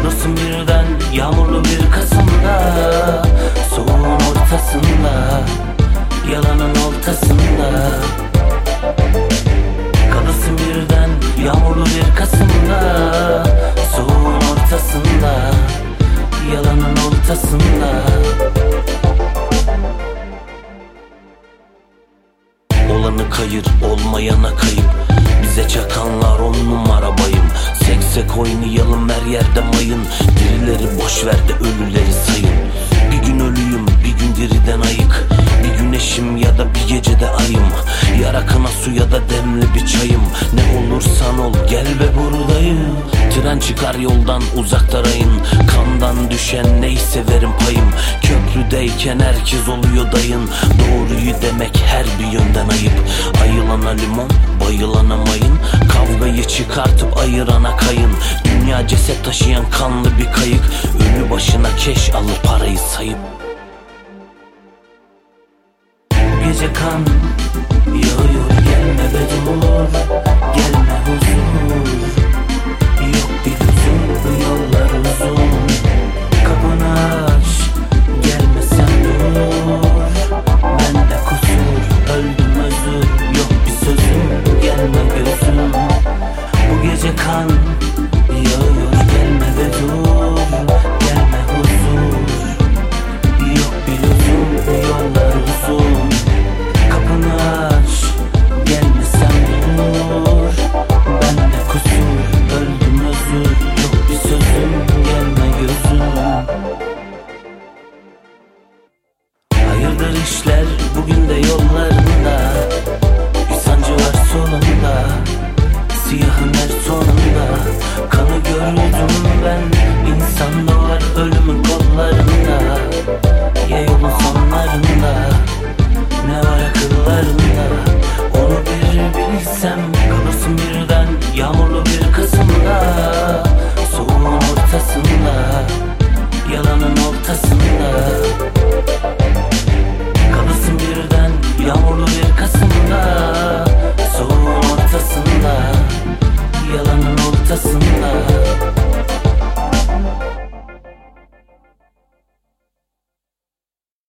Kalırsın birden yağmurlu bir Kasım'da, soğuğun ortasında, yalanın ortasında. Kalırsın birden yağmurlu bir Kasım'da, soğuğun ortasında, yalanın ortasında. Olanı kayır, olmayana kayıp, bize çakanlar 10 numara bayım. Seksek oynayalım her yerde mayın, dirileri boş ver de ölüleri sayın. Bir gün ölüyüm, bir gün diriden ayık, bir güneşim ya da bir gecede ayım. Ya rakına su ya da demli bir çayım. Ne olursan ol gel ve buradayım. Tren çıkar yoldan uzaktarayın, kandan düşen neyse verin payım. Köprüdeyken herkes oluyor dayın, doğruyu demek her bir yönden ayıp. Ayılana limon, bayılana mayın, kavgayı çıkartıp ayırana kayın. Dünya ceset taşıyan kanlı bir kayık, ölü başına keş alır parayı sayıp. Bu gece kan yağıyor, gelme be dur, gelme huzur. Yok bir huzur, yollar uzun, kapını aç, gelme sen dur. Bende kusur, öldüm özür, yok bir sözüm, gelme gözüm. Bu gece kan yağıyor, gelme be dur, gelme huzur. Yok bir huzur, yollar uzun, kapını aç, gelme sen dur. Bende kusur, öldüm özür, yok bir sözüm, gelme gözüm. Hayırdır işler bugün de yollarında, bir sancı var solunda, siyahın her sonunda. Kanı gördüm ben insanlar